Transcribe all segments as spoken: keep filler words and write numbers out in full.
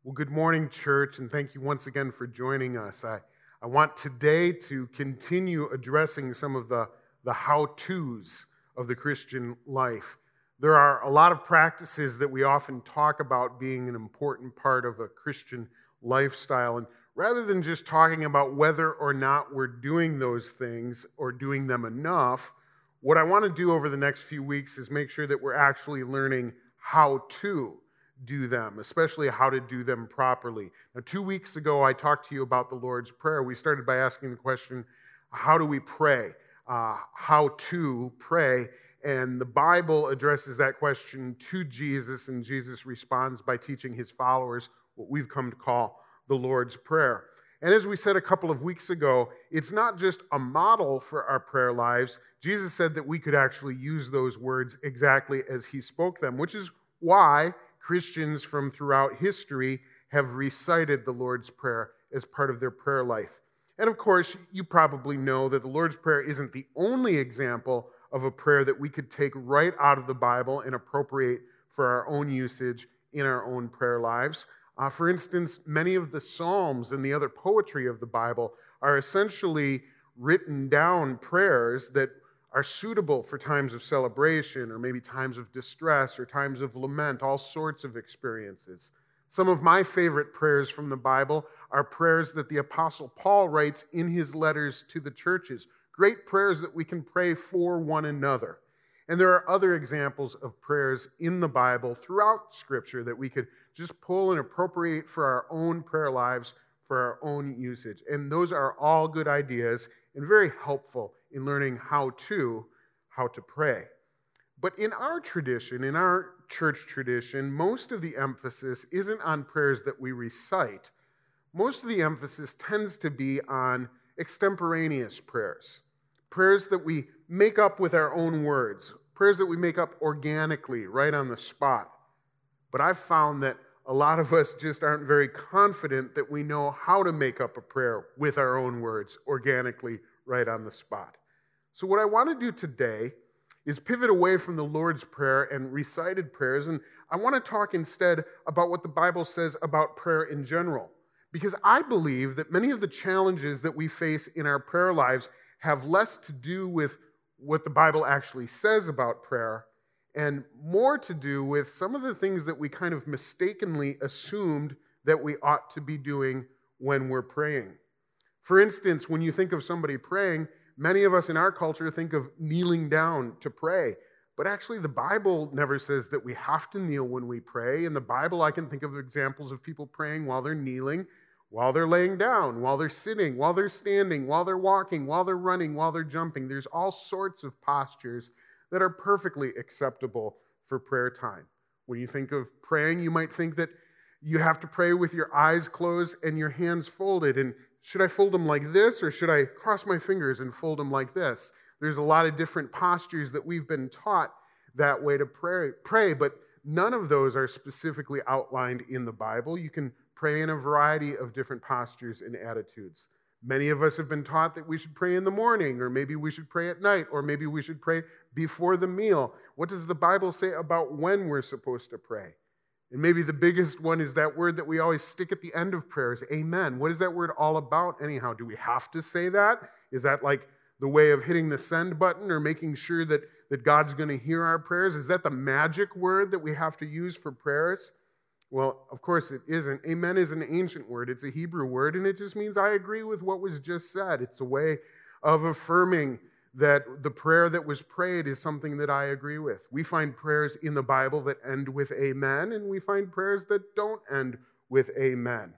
Well, good morning, church, and thank you once again for joining us. I, I want today to continue addressing some of the, the how-tos of the Christian life. There are a lot of practices that we often talk about being an important part of a Christian lifestyle, and rather than just talking about whether or not we're doing those things or doing them enough, what I want to do over the next few weeks is make sure that we're actually learning how to do them, especially how to do them properly. Now, two weeks ago, I talked to you about the Lord's Prayer. We started by asking the question, how do we pray? Uh, how to pray? And the Bible addresses that question to Jesus, and Jesus responds by teaching his followers what we've come to call the Lord's Prayer. And as we said a couple of weeks ago, it's not just a model for our prayer lives. Jesus said that we could actually use those words exactly as he spoke them, which is why Christians from throughout history have recited the Lord's Prayer as part of their prayer life. And of course, you probably know that the Lord's Prayer isn't the only example of a prayer that we could take right out of the Bible and appropriate for our own usage in our own prayer lives. Uh, for instance, many of the Psalms and the other poetry of the Bible are essentially written down prayers that are suitable for times of celebration or maybe times of distress or times of lament, all sorts of experiences. Some of my favorite prayers from the Bible are prayers that the Apostle Paul writes in his letters to the churches, great prayers that we can pray for one another. And there are other examples of prayers in the Bible throughout Scripture that we could just pull and appropriate for our own prayer lives, for our own usage. And those are all good ideas and very helpful in learning how to, how to pray. But in our tradition, in our church tradition, most of the emphasis isn't on prayers that we recite. Most of the emphasis tends to be on extemporaneous prayers, prayers that we make up with our own words, prayers that we make up organically, right on the spot. But I've found that a lot of us just aren't very confident that we know how to make up a prayer with our own words, organically, right on the spot. So what I want to do today is pivot away from the Lord's Prayer and recited prayers, and I want to talk instead about what the Bible says about prayer in general. Because I believe that many of the challenges that we face in our prayer lives have less to do with what the Bible actually says about prayer and more to do with some of the things that we kind of mistakenly assumed that we ought to be doing when we're praying. For instance, when you think of somebody praying, many of us in our culture think of kneeling down to pray. But actually, the Bible never says that we have to kneel when we pray. In the Bible, I can think of examples of people praying while they're kneeling, while they're laying down, while they're sitting, while they're standing, while they're walking, while they're running, while they're jumping. There's all sorts of postures that are perfectly acceptable for prayer time. When you think of praying, you might think that you have to pray with your eyes closed and your hands folded. And should I fold them like this, or should I cross my fingers and fold them like this? There's a lot of different postures that we've been taught that way to pray, pray, but none of those are specifically outlined in the Bible. You can pray in a variety of different postures and attitudes. Many of us have been taught that we should pray in the morning, or maybe we should pray at night, or maybe we should pray before the meal. What does the Bible say about when we're supposed to pray? And maybe the biggest one is that word that we always stick at the end of prayers, amen. What is that word all about anyhow? Do we have to say that? Is that like the way of hitting the send button or making sure that, that God's going to hear our prayers? Is that the magic word that we have to use for prayers? Well, of course it isn't. Amen is an ancient word. It's a Hebrew word, and it just means I agree with what was just said. It's a way of affirming that the prayer that was prayed is something that I agree with. We find prayers in the Bible that end with amen, and we find prayers that don't end with amen.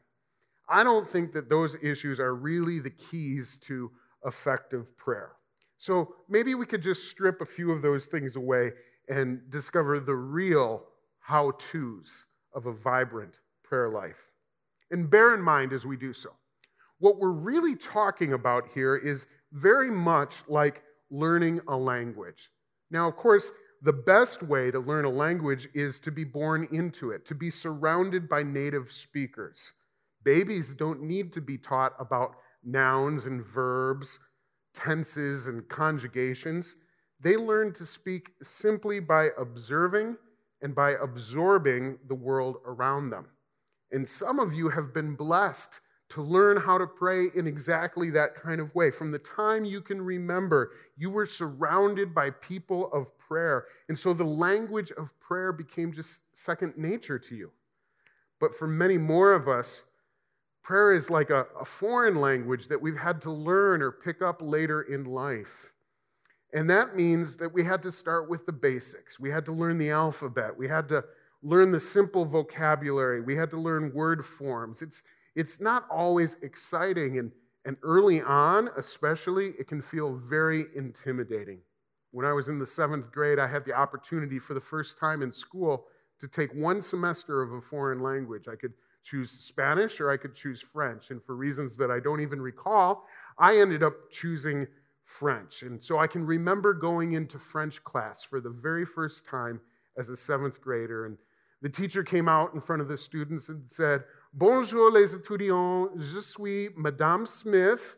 I don't think that those issues are really the keys to effective prayer. So maybe we could just strip a few of those things away and discover the real how-tos of a vibrant prayer life. And bear in mind as we do so, what we're really talking about here is very much like learning a language. Now, of course, the best way to learn a language is to be born into it, to be surrounded by native speakers. Babies don't need to be taught about nouns and verbs, tenses and conjugations. They learn to speak simply by observing and by absorbing the world around them. And some of you have been blessed to learn how to pray in exactly that kind of way. From the time you can remember, you were surrounded by people of prayer. And so the language of prayer became just second nature to you. But for many more of us, prayer is like a, a foreign language that we've had to learn or pick up later in life. And that means that we had to start with the basics. We had to learn the alphabet. We had to learn the simple vocabulary. We had to learn word forms. It's It's not always exciting, and, and early on, especially, it can feel very intimidating. When I was in the seventh grade, I had the opportunity for the first time in school to take one semester of a foreign language. I could choose Spanish or I could choose French, and for reasons that I don't even recall, I ended up choosing French. And so I can remember going into French class for the very first time as a seventh grader, and the teacher came out in front of the students and said, "Bonjour les étudiants, je suis Madame Smith."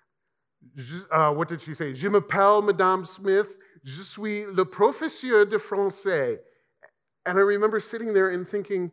Je, uh, what did she say? "Je m'appelle Madame Smith, je suis le professeur de français." And I remember sitting there and thinking,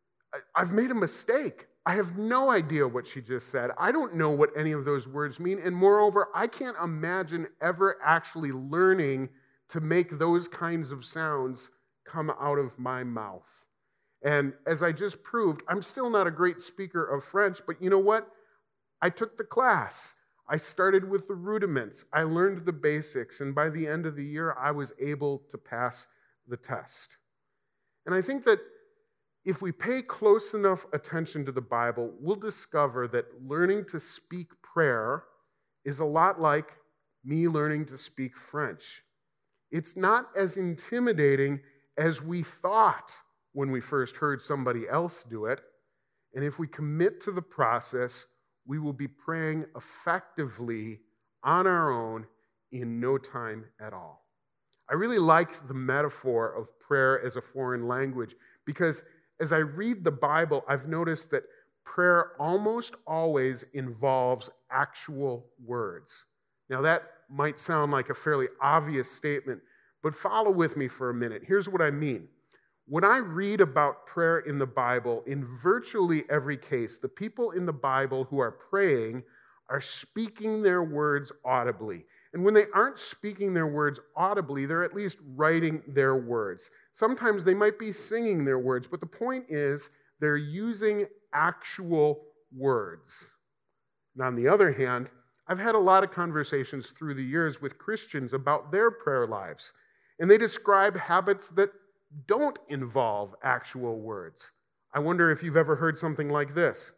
I've made a mistake. I have no idea what she just said. I don't know what any of those words mean. And moreover, I can't imagine ever actually learning to make those kinds of sounds come out of my mouth. And as I just proved, I'm still not a great speaker of French, but you know what? I took the class. I started with the rudiments. I learned the basics, and by the end of the year, I was able to pass the test. And I think that if we pay close enough attention to the Bible, we'll discover that learning to speak prayer is a lot like me learning to speak French. It's not as intimidating as we thought when we first heard somebody else do it. And if we commit to the process, we will be praying effectively on our own in no time at all. I really like the metaphor of prayer as a foreign language because as I read the Bible, I've noticed that prayer almost always involves actual words. Now, that might sound like a fairly obvious statement, but follow with me for a minute. Here's what I mean. When I read about prayer in the Bible, in virtually every case, the people in the Bible who are praying are speaking their words audibly. And when they aren't speaking their words audibly, they're at least writing their words. Sometimes they might be singing their words, but the point is they're using actual words. And on the other hand, I've had a lot of conversations through the years with Christians about their prayer lives, and they describe habits that don't involve actual words. I wonder if you've ever heard something like this.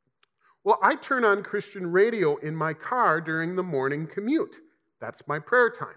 Well, I turn on Christian radio in my car during the morning commute. That's my prayer time.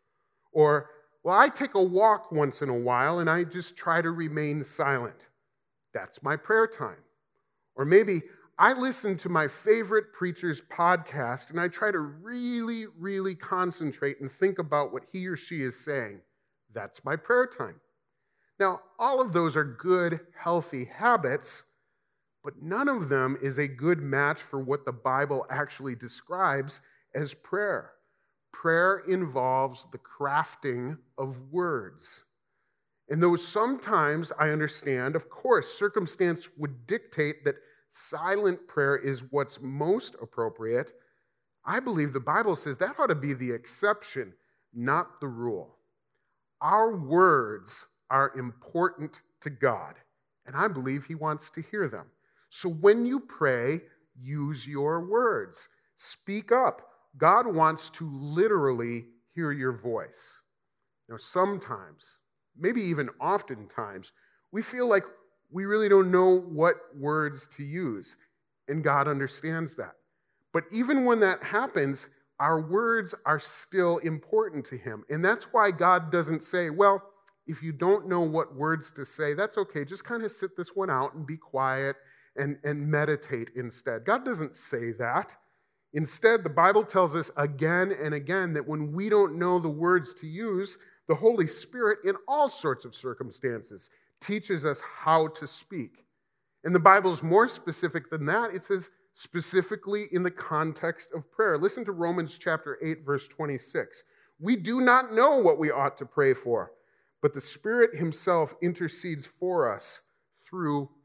Or, well, I take a walk once in a while and I just try to remain silent. That's my prayer time. Or maybe I listen to my favorite preacher's podcast and I try to really, really concentrate and think about what he or she is saying. That's my prayer time. Now, all of those are good, healthy habits, but none of them is a good match for what the Bible actually describes as prayer. Prayer involves the crafting of words. And though sometimes I understand, of course, circumstance would dictate that silent prayer is what's most appropriate, I believe the Bible says that ought to be the exception, not the rule. Our words are important to God, and I believe He wants to hear them. So when you pray, use your words. Speak up. God wants to literally hear your voice. Now, sometimes, maybe even oftentimes, we feel like we really don't know what words to use, and God understands that. But even when that happens, our words are still important to Him, and that's why God doesn't say, well, if you don't know what words to say, that's okay. Just kind of sit this one out and be quiet and, and meditate instead. God doesn't say that. Instead, the Bible tells us again and again that when we don't know the words to use, the Holy Spirit, in all sorts of circumstances, teaches us how to speak. And the Bible is more specific than that. It says specifically in the context of prayer. Listen to Romans chapter eight, verse twenty-six. We do not know what we ought to pray for, but the Spirit Himself intercedes for us through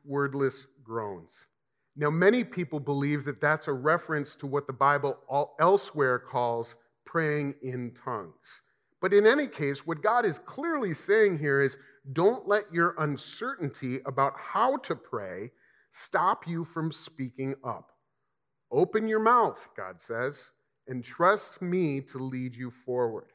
wordless groans. Now, many people believe that that's a reference to what the Bible elsewhere calls praying in tongues. But in any case, what God is clearly saying here is, don't let your uncertainty about how to pray stop you from speaking up. Open your mouth, God says, and trust me to lead you forward.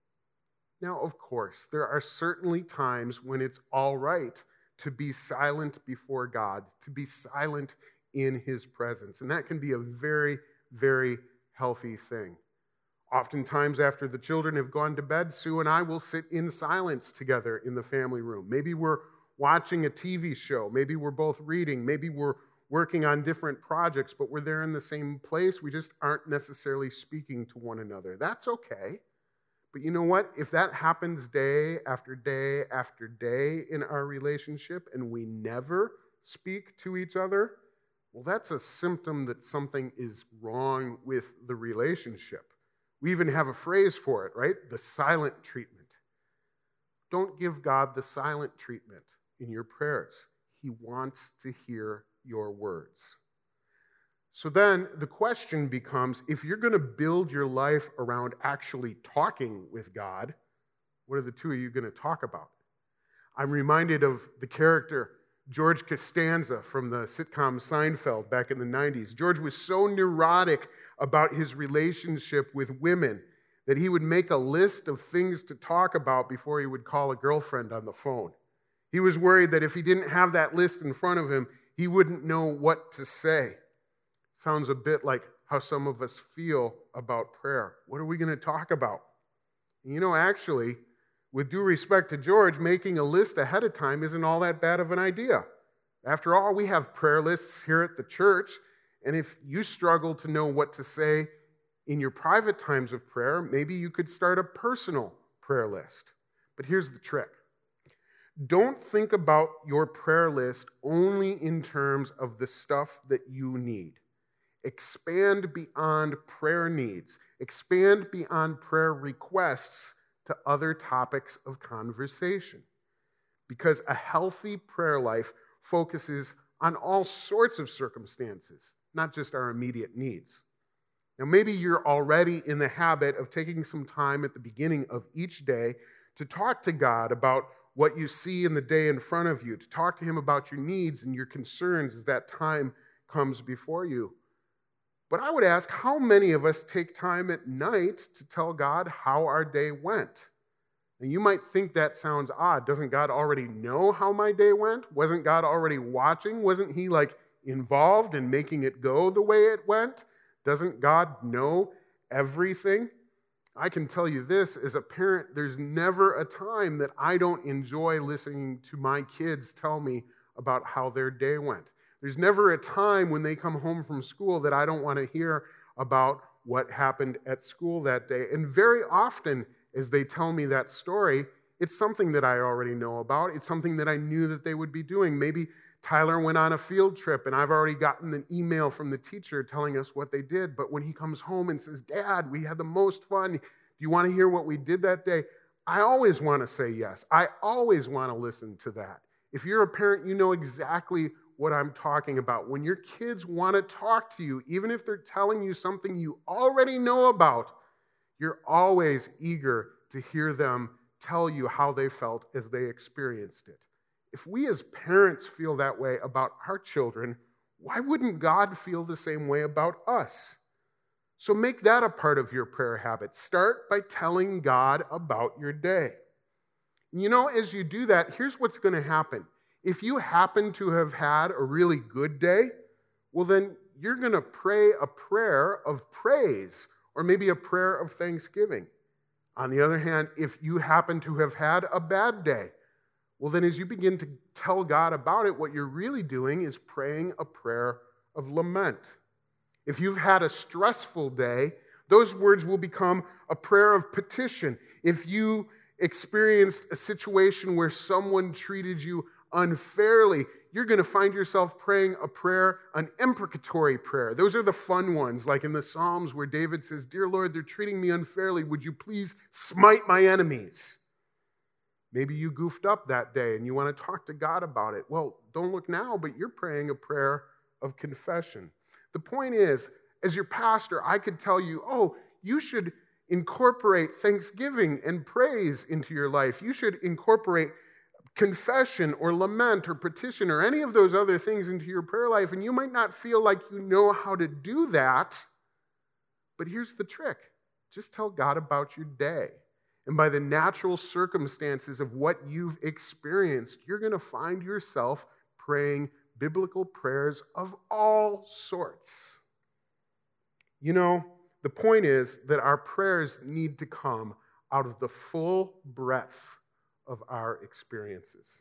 Now, of course, there are certainly times when it's all right to be silent before God, to be silent in his presence. And that can be a very, very healthy thing. Oftentimes, after the children have gone to bed, Sue and I will sit in silence together in the family room. Maybe we're watching a T V show. Maybe we're both reading. Maybe we're working on different projects, but we're there in the same place. We just aren't necessarily speaking to one another. That's okay. But you know what? If that happens day after day after day in our relationship and we never speak to each other, well, that's a symptom that something is wrong with the relationship. We even have a phrase for it, right? The silent treatment. Don't give God the silent treatment in your prayers. He wants to hear your words. So then the question becomes, if you're going to build your life around actually talking with God, what are the two of you going to talk about? I'm reminded of the character George Costanza from the sitcom Seinfeld back in the nineties. George was so neurotic about his relationship with women that he would make a list of things to talk about before he would call a girlfriend on the phone. He was worried that if he didn't have that list in front of him, he wouldn't know what to say. Sounds a bit like how some of us feel about prayer. What are we going to talk about? You know, actually, with due respect to George, making a list ahead of time isn't all that bad of an idea. After all, we have prayer lists here at the church, and if you struggle to know what to say in your private times of prayer, maybe you could start a personal prayer list. But here's the trick. Don't think about your prayer list only in terms of the stuff that you need. Expand beyond prayer needs. Expand beyond prayer requests to other topics of conversation. Because a healthy prayer life focuses on all sorts of circumstances, not just our immediate needs. Now, maybe you're already in the habit of taking some time at the beginning of each day to talk to God about what you see in the day in front of you, to talk to him about your needs and your concerns as that time comes before you. But I would ask, how many of us take time at night to tell God how our day went? And you might think that sounds odd. Doesn't God already know how my day went? Wasn't God already watching? Wasn't he like involved in making it go the way it went? Doesn't God know everything? I can tell you this, as a parent, there's never a time that I don't enjoy listening to my kids tell me about how their day went. There's never a time when they come home from school that I don't want to hear about what happened at school that day. And very often, as they tell me that story, it's something that I already know about. It's something that I knew that they would be doing. Maybe Tyler went on a field trip, and I've already gotten an email from the teacher telling us what they did. But when he comes home and says, "Dad, we had the most fun. Do you want to hear what we did that day?" I always want to say yes. I always want to listen to that. If you're a parent, you know exactly what I'm talking about. When your kids want to talk to you, even if they're telling you something you already know about, you're always eager to hear them tell you how they felt as they experienced it. If we as parents feel that way about our children, why wouldn't God feel the same way about us? So make that a part of your prayer habit. Start by telling God about your day. You know, as you do that, here's what's going to happen. If you happen to have had a really good day, well, then you're going to pray a prayer of praise or maybe a prayer of thanksgiving. On the other hand, if you happen to have had a bad day, well, then as you begin to tell God about it, what you're really doing is praying a prayer of lament. If you've had a stressful day, those words will become a prayer of petition. If you experienced a situation where someone treated you unfairly, you're going to find yourself praying a prayer, an imprecatory prayer. Those are the fun ones, like in the Psalms where David says, "Dear Lord, they're treating me unfairly. Would you please smite my enemies?" Maybe you goofed up that day and you want to talk to God about it. Well, don't look now, but you're praying a prayer of confession. The point is, as your pastor, I could tell you, oh, you should incorporate thanksgiving and praise into your life. You should incorporate confession or lament or petition or any of those other things into your prayer life. And you might not feel like you know how to do that. But here's the trick. Just tell God about your day. And by the natural circumstances of what you've experienced, you're going to find yourself praying biblical prayers of all sorts. You know, the point is that our prayers need to come out of the full breadth of our experiences.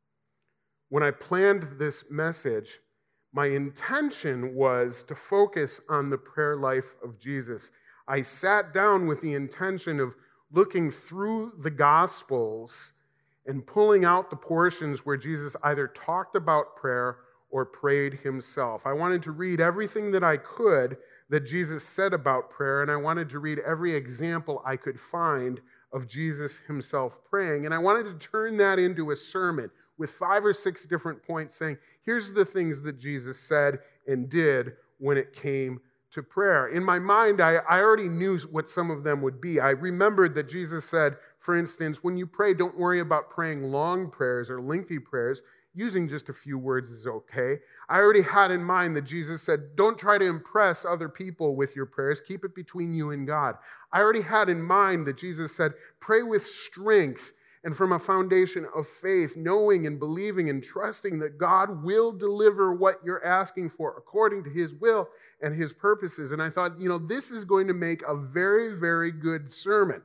When I planned this message, my intention was to focus on the prayer life of Jesus. I sat down with the intention of looking through the Gospels and pulling out the portions where Jesus either talked about prayer or prayed himself. I wanted to read everything that I could that Jesus said about prayer, and I wanted to read every example I could find of Jesus himself praying. And I wanted to turn that into a sermon with five or six different points saying, here's the things that Jesus said and did when it came to prayer. In my mind, I, I already knew what some of them would be. I remembered that Jesus said, for instance, when you pray, don't worry about praying long prayers or lengthy prayers. Using just a few words is okay. I already had in mind that Jesus said, don't try to impress other people with your prayers. Keep it between you and God. I already had in mind that Jesus said, pray with strength and from a foundation of faith, knowing and believing and trusting that God will deliver what you're asking for according to his will and his purposes. And I thought, you know, this is going to make a very, very good sermon.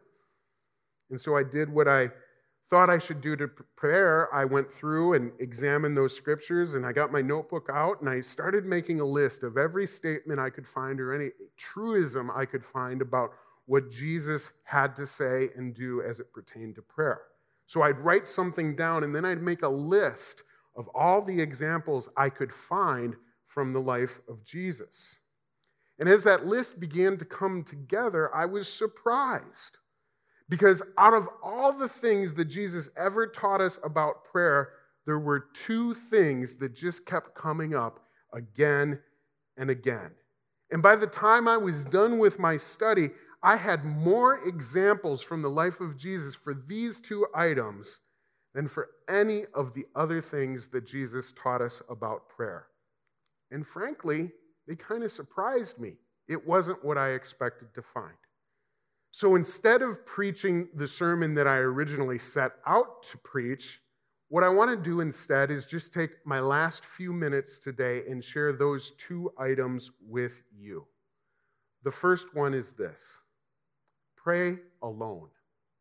And so I did what I thought I should do to prepare. I went through and examined those scriptures, and I got my notebook out, and I started making a list of every statement I could find or any truism I could find about what Jesus had to say and do as it pertained to prayer. So I'd write something down, and then I'd make a list of all the examples I could find from the life of Jesus. And as that list began to come together, I was surprised. Because out of all the things that Jesus ever taught us about prayer, there were two things that just kept coming up again and again. And by the time I was done with my study, I had more examples from the life of Jesus for these two items than for any of the other things that Jesus taught us about prayer. And frankly, they kind of surprised me. It wasn't what I expected to find. So instead of preaching the sermon that I originally set out to preach, what I want to do instead is just take my last few minutes today and share those two items with you. The first one is this: pray alone.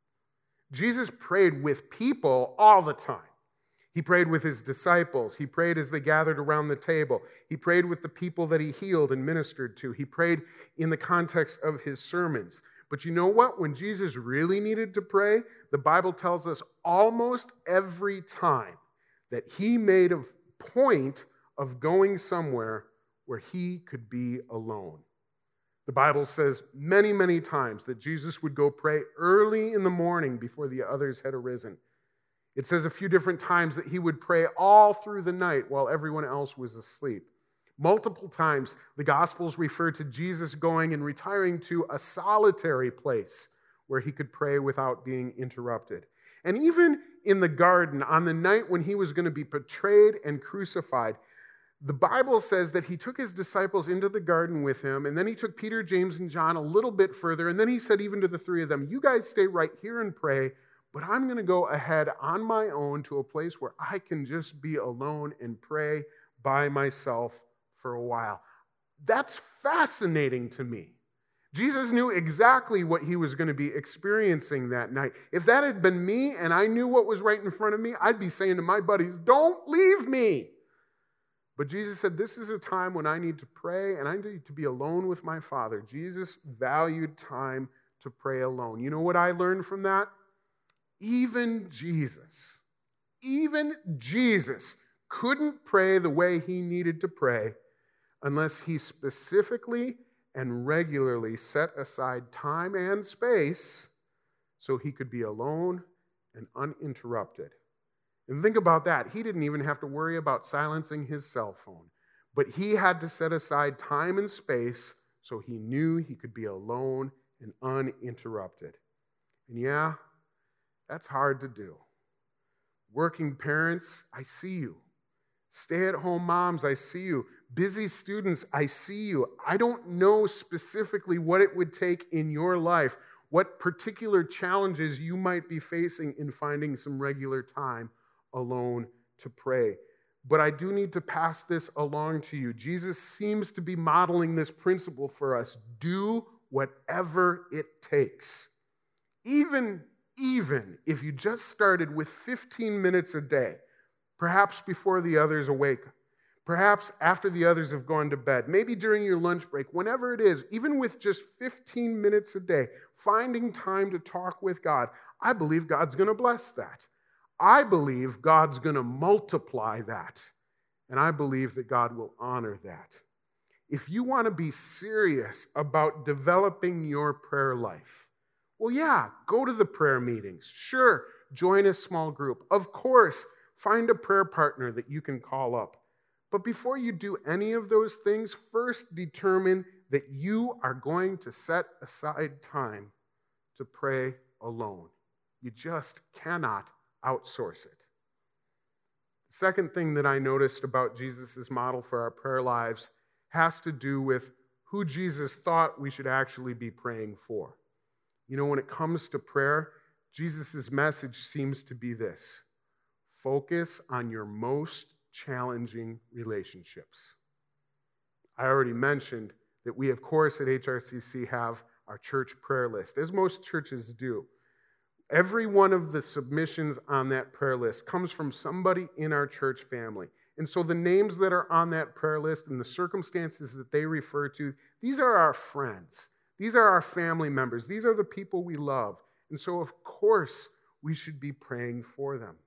Jesus prayed with people all the time. He prayed with his disciples. He prayed as they gathered around the table. He prayed with the people that he healed and ministered to. He prayed in the context of his sermons. But you know what? When Jesus really needed to pray, the Bible tells us almost every time that he made a point of going somewhere where he could be alone. The Bible says many, many times that Jesus would go pray early in the morning before the others had arisen. It says a few different times that he would pray all through the night while everyone else was asleep. Multiple times, the Gospels refer to Jesus going and retiring to a solitary place where he could pray without being interrupted. And even in the garden, on the night when he was going to be betrayed and crucified, the Bible says that he took his disciples into the garden with him, and then he took Peter, James, and John a little bit further, and then he said even to the three of them, you guys stay right here and pray, but I'm going to go ahead on my own to a place where I can just be alone and pray by myself for a while. That's fascinating to me. Jesus knew exactly what he was going to be experiencing that night. If that had been me and I knew what was right in front of me, I'd be saying to my buddies, don't leave me. But Jesus said, this is a time when I need to pray and I need to be alone with my Father. Jesus valued time to pray alone. You know what I learned from that? Even Jesus, even Jesus couldn't pray the way he needed to pray unless he specifically and regularly set aside time and space so he could be alone and uninterrupted. And think about that. He didn't even have to worry about silencing his cell phone, but he had to set aside time and space so he knew he could be alone and uninterrupted. And yeah, that's hard to do. Working parents, I see you. Stay-at-home moms, I see you. Busy students, I see you. I don't know specifically what it would take in your life, what particular challenges you might be facing in finding some regular time alone to pray. But I do need to pass this along to you. Jesus seems to be modeling this principle for us. Do whatever it takes. Even, even if you just started with fifteen minutes a day, perhaps before the others awake, perhaps after the others have gone to bed, maybe during your lunch break, whenever it is, even with just fifteen minutes a day, finding time to talk with God, I believe God's going to bless that. I believe God's going to multiply that, and I believe that God will honor that. If you want to be serious about developing your prayer life, well, yeah, go to the prayer meetings. Sure, join a small group. Of course, find a prayer partner that you can call up. But before you do any of those things, first determine that you are going to set aside time to pray alone. You just cannot outsource it. The second thing that I noticed about Jesus' model for our prayer lives has to do with who Jesus thought we should actually be praying for. You know, when it comes to prayer, Jesus' message seems to be this: focus on your most challenging relationships. I already mentioned that we, of course, at H R C C have our church prayer list, as most churches do. Every one of the submissions on that prayer list comes from somebody in our church family. And so the names that are on that prayer list and the circumstances that they refer to, these are our friends. These are our family members. These are the people we love. And so, of course, we should be praying for them.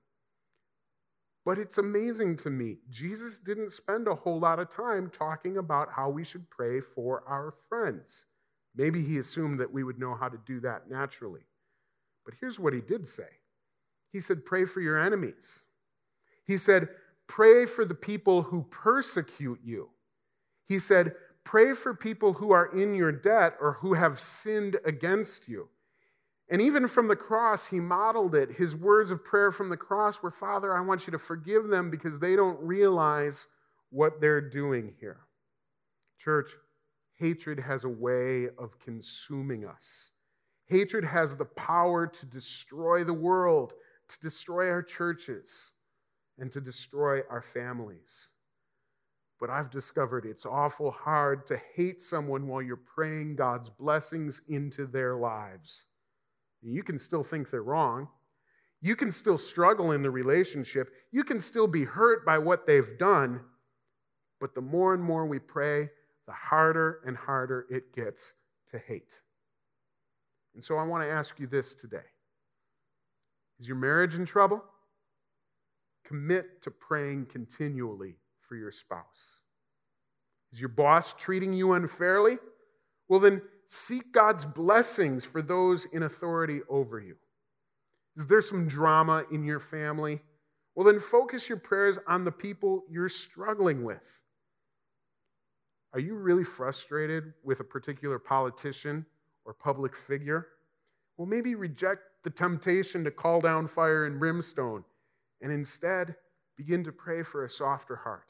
But it's amazing to me, Jesus didn't spend a whole lot of time talking about how we should pray for our friends. Maybe he assumed that we would know how to do that naturally. But here's what he did say. He said, pray for your enemies. He said, pray for the people who persecute you. He said, pray for people who are in your debt or who have sinned against you. And even from the cross, he modeled it. His words of prayer from the cross were, Father, I want you to forgive them because they don't realize what they're doing here. Church, hatred has a way of consuming us. Hatred has the power to destroy the world, to destroy our churches, and to destroy our families. But I've discovered it's awful hard to hate someone while you're praying God's blessings into their lives. You can still think they're wrong. You can still struggle in the relationship. You can still be hurt by what they've done. But the more and more we pray, the harder and harder it gets to hate. And so I want to ask you this today. Is your marriage in trouble? Commit to praying continually for your spouse. Is your boss treating you unfairly? Well, then seek God's blessings for those in authority over you. Is there some drama in your family? Well, then focus your prayers on the people you're struggling with. Are you really frustrated with a particular politician or public figure? Well, maybe reject the temptation to call down fire and brimstone and instead begin to pray for a softer heart.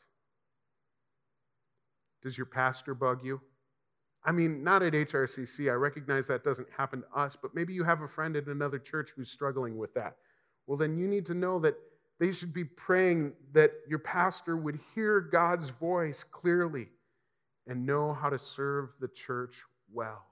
Does your pastor bug you? I mean, not at H R C C. I recognize that doesn't happen to us, but maybe you have a friend in another church who's struggling with that. Well, then you need to know that they should be praying that your pastor would hear God's voice clearly and know how to serve the church well.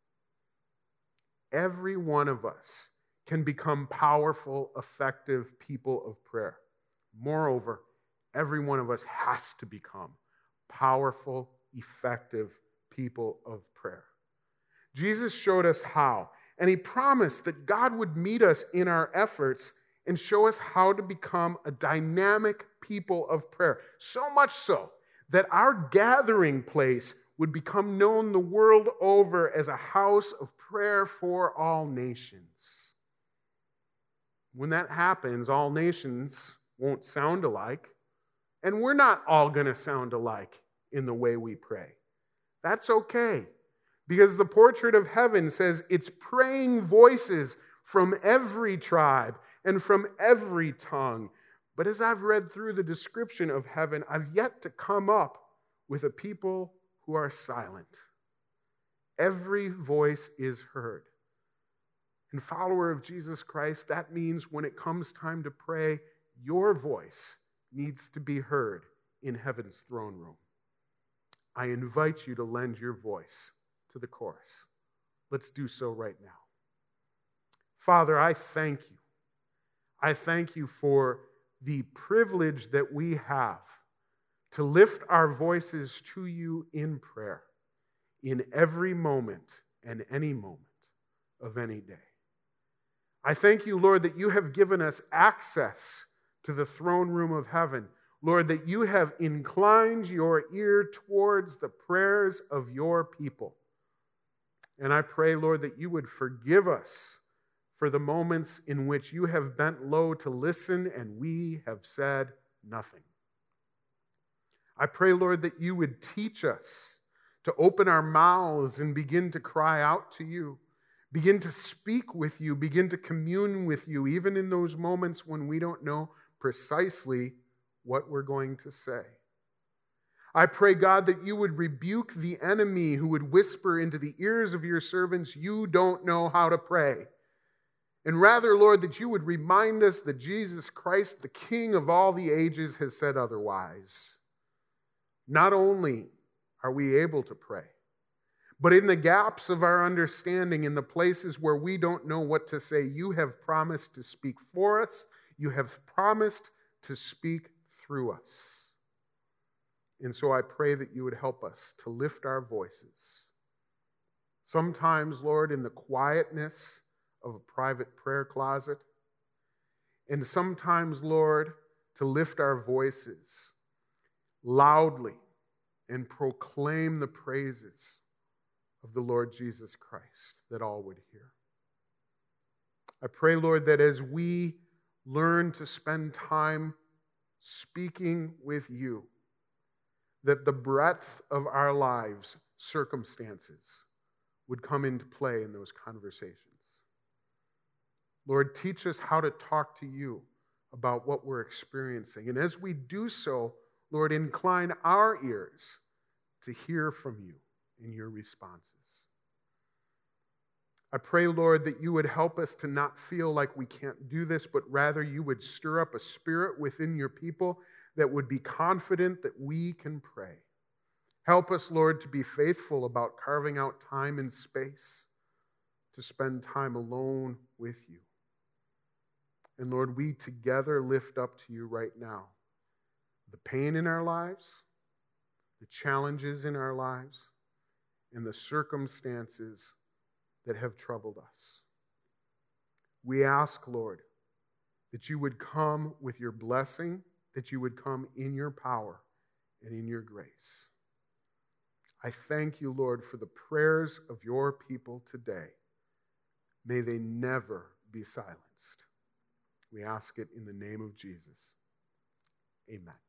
Every one of us can become powerful, effective people of prayer. Moreover, every one of us has to become powerful, effective people of prayer. Jesus showed us how, and he promised that God would meet us in our efforts and show us how to become a dynamic people of prayer. So much so that our gathering place would become known the world over as a house of prayer for all nations. When that happens, all nations won't sound alike, and we're not all going to sound alike in the way we pray. That's okay, because the portrait of heaven says it's praying voices from every tribe and from every tongue. But as I've read through the description of heaven, I've yet to come up with a people who are silent. Every voice is heard. And follower of Jesus Christ, that means when it comes time to pray, your voice needs to be heard in heaven's throne room. I invite you to lend your voice to the chorus. Let's do so right now. Father, I thank you. I thank you for the privilege that we have to lift our voices to you in prayer in every moment and any moment of any day. I thank you, Lord, that you have given us access to the throne room of heaven. Lord, that you have inclined your ear towards the prayers of your people. And I pray, Lord, that you would forgive us for the moments in which you have bent low to listen and we have said nothing. I pray, Lord, that you would teach us to open our mouths and begin to cry out to you, begin to speak with you, begin to commune with you, even in those moments when we don't know precisely what we're going to say. I pray, God, that you would rebuke the enemy who would whisper into the ears of your servants, you don't know how to pray. And rather, Lord, that you would remind us that Jesus Christ, the King of all the ages, has said otherwise. Not only are we able to pray, but in the gaps of our understanding, in the places where we don't know what to say, you have promised to speak for us. You have promised to speak through us. And so I pray that you would help us to lift our voices. Sometimes, Lord, in the quietness of a private prayer closet, and sometimes, Lord, to lift our voices loudly and proclaim the praises of the Lord Jesus Christ, that all would hear. I pray, Lord, that as we learn to spend time speaking with you, that the breadth of our lives, circumstances, would come into play in those conversations. Lord, teach us how to talk to you about what we're experiencing. And as we do so, Lord, incline our ears to hear from you in your responses. I pray, Lord, that you would help us to not feel like we can't do this, but rather you would stir up a spirit within your people that would be confident that we can pray. Help us, Lord, to be faithful about carving out time and space to spend time alone with you. And Lord, we together lift up to you right now the pain in our lives, the challenges in our lives, and the circumstances that have troubled us. We ask, Lord, that you would come with your blessing, that you would come in your power and in your grace. I thank you, Lord, for the prayers of your people today. May they never be silenced. We ask it in the name of Jesus. Amen.